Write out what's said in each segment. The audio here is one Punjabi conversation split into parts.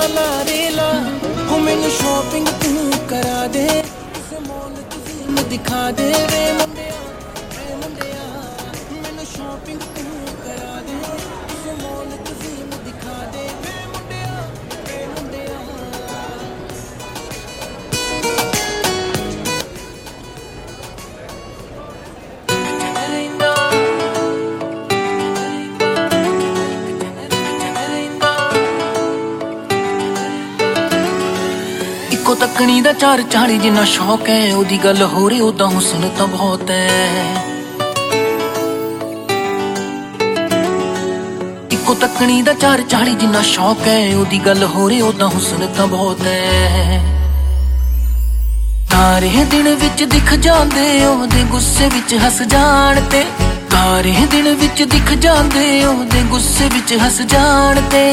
ਲਾ ਰੇਲਾ ਹੋ ਮੈਨੂੰ ਸ਼ੋਪਿੰਗ ਤੂੰ ਕਰਾ ਦੇ ਕਿਸੇ ਮੌਲ ਤੂੰ ਦਿਖਾ ਦੇ ਵੇ ਮੁੰਡਿਆ ਮੈਨੂੰ ਸ਼ੋਪਿੰਗ ਤੂੰ ਕਰਾ ਦੇ ਕਿਸੇ ਮੌਲ ਤੂੰ ਦਿਖਾ ਦੇ ਵੇ ਮੁੰਡਿਆ ਇੱਕੋ ਤੱਕਣੀ ਦਾ 440 ਜਿੰਨਾ ਸ਼ੌਕ ਹੈ ਉਹਦੀ ਗੱਲ ਹੋ ਰਹੀ ਉਦਾਂ ਹੁਸਨ ਤਾਂ ਬਹੁਤ ਹੈ ਇੱਕੋ ਤੱਕਣੀ ਦਾ 440 ਜਿੰਨਾ ਸ਼ੌਕ ਹੈ ਉਹਦੀ ਗੱਲ ਹੋ ਰਹੀ ਉਦਾਂ ਹੁਸਨ ਤਾਂ ਬਹੁਤ ਹੈ ਤਾਰੇ ਦਿਨ ਵਿੱਚ ਦਿਖ ਜਾਂਦੇ ਉਹਦੇ ਗੁੱਸੇ ਵਿੱਚ ਹੱਸ ਜਾਣ ਤੇ ਤਾਰੇ ਦਿਨ ਵਿੱਚ ਦਿਖ ਜਾਂਦੇ ਉਹਦੇ ਗੁੱਸੇ ਵਿੱਚ ਹੱਸ ਜਾਣ ਤੇ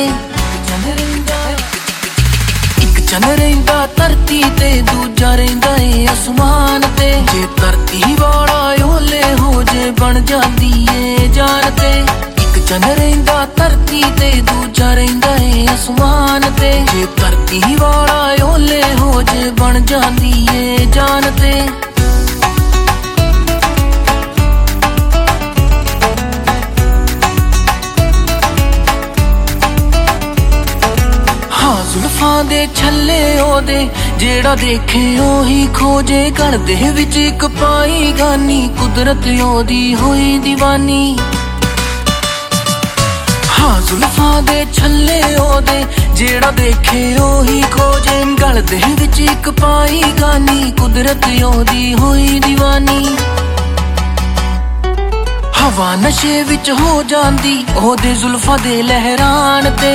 ਚੰਨ ਰਹਿੰਦਾ ਧਰਤੀ ਤੇ ਦੂਜਾ ਰਹਿੰਦਾ ਏ ਅਸਮਾਨ ਤੇ ਜੇ ਧਰਤੀ ਵਾਲਾ ਓਲੇ ਹੋ ਜੇ ਬਣ ਜਾਂਦੀ ਏ ਜਾਨ ਤੇ ਇੱਕ ਚੰਨ ਰਹਿੰਦਾ ਧਰਤੀ ਤੇ ਦੂਜਾ ਰਹਿੰਦਾ ਏ ਅਸਮਾਨ ਤੇ ਜੇ ਧਰਤੀ ਵਾਲਾ ਓਲੇ ਹੋ ਜੇ ਬਣ ਜਾਂਦੀ ਏ ਜਾਨ ਤੇ ਜ਼ੁਲਫਾਂ ਦੇ ਛੱਲੇ ਉਹਦੇ ਜਿਹੜਾ ਦੇਖੇ ਉਹੀ ਖੋਜੇ ਗਲ ਦੇ ਵਿੱਚ ਇੱਕ ਪਾਈ ਗਾਨੀ ਕੁਦਰਤ ਉਹਦੀ ਹੋਈ ਦੀਵਾਨੀ ਹਾਂ ਜ਼ੁਲਫਾਂ ਦੇ ਛੱਲੇ ਉਹਦੇ ਜਿਹੜਾ ਦੇਖੇ ਉਹੀ ਖੋਜੇ ਗਲ ਦੇ ਵਿੱਚ ਇੱਕ ਪਾਈ ਗਾਨੀ ਕੁਦਰਤ ਉਹਦੀ ਹੋਈ ਦੀਵਾਨੀ ਹਵਾ ਨਸ਼ੇ ਵਿੱਚ ਹੋ ਜਾਂਦੀ ਉਹਦੇ ਜ਼ੁਲਫਾਂ ਦੇ ਲਹਿਰਾਨ ਤੇ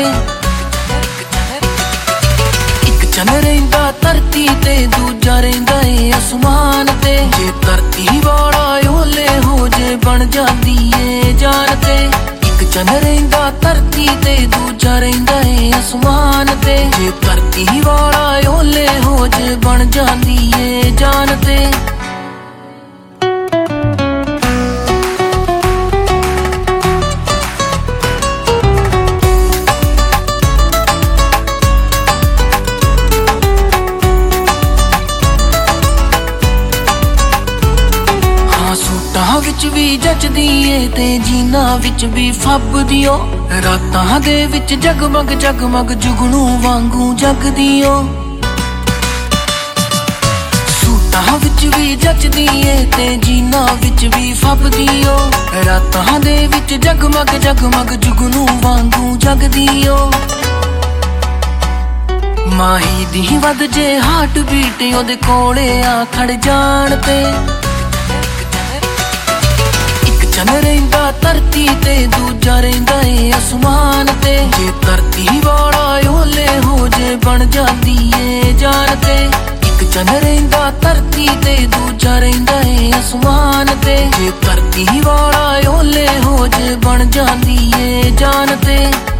ਚੰਨ ਰਹਿੰਦਾ ਧਰਤੀ ਤੇ ਦੂਜਾ ਰਹਿੰਦਾ ਏ ਅਸਮਾਨ ਤੇ ਜੇ ਧਰਤੀ ਵਾਲਾ ਓਲੇ ਹੋ ਜੇ ਬਣ ਜਾਂਦੀ ਏ ਜਾਨ ਤੇ ਇੱਕ ਚੰਨ ਰਹਿੰਦਾ ਧਰਤੀ ਤੇ ਦੂਜਾ ਰਹਿੰਦਾ ਏ ਅਸਮਾਨ ਤੇ ਜੇ ਧਰਤੀ ਵਾਲਾ ਓਲੇ ਹੋ ਜੇ ਬਣ ਜਾਂਦੀ ਏ ਜਾਨ ਤੇ ਵਿੱਚ ਵੀ ਜੱਜਦੀ ਏ ਤੇ ਜੀਨਾ ਵਿੱਚ ਵੀ ਫੱਬਦੀ ਓ ਰਾਤਾਂ ਦੇ ਵਿੱਚ ਜਗਮਗ ਜਗਮਗ ਜੁਗਨੂ ਵਾਂਗੂ ਜਗਦੀ ਓ ਸੂਟਾਂ ਵਿੱਚ ਵੀ ਜੱਜਦੀ ਏ ਤੇ ਜੀਨਾ ਵਿੱਚ ਵੀ ਫੱਬਦੀ ਓ ਰਾਤਾਂ ਦੇ ਵਿੱਚ ਜਗਮਗ ਜਗਮਗ ਜੁਗਨੂ ਵਾਂਗੂ ਜਗਦੀ ਓ ਮਾਹੀ ਦੀ ਵੱਧ ਜੇ ਹਾਰਟ ਬੀਟ ਉਹਦੇ ਕੋਲੇ ਆ ਖੜ ਜਾਣ ਤੇ ਚੰਨ ਰਹਿੰਦਾ ਧਰਤੀ ਤੇ ਦੂਜਾ ਰਹਿੰਦਾ ਏ ਅਸਮਾਨ ਤੇ ਜੇ ਧਰਤੀ ਵਾਲਾ ਓਲੇ ਹੋ ਜੇ ਬਣ ਜਾਂਦੀ ਏ ਜਾਨ ਤੇ ਇੱਕ ਚੰਨ ਰਹਿੰਦਾ ਧਰਤੀ ਤੇ ਦੂਜਾ ਰਹਿੰਦਾ ਏ ਅਸਮਾਨ ਤੇ ਜੇ ਧਰਤੀ ਵਾਲਾ ਓਲੇ ਹੋ ਜੇ ਬਣ ਜਾਂਦੀ ਏ ਜਾਨ ਤੇ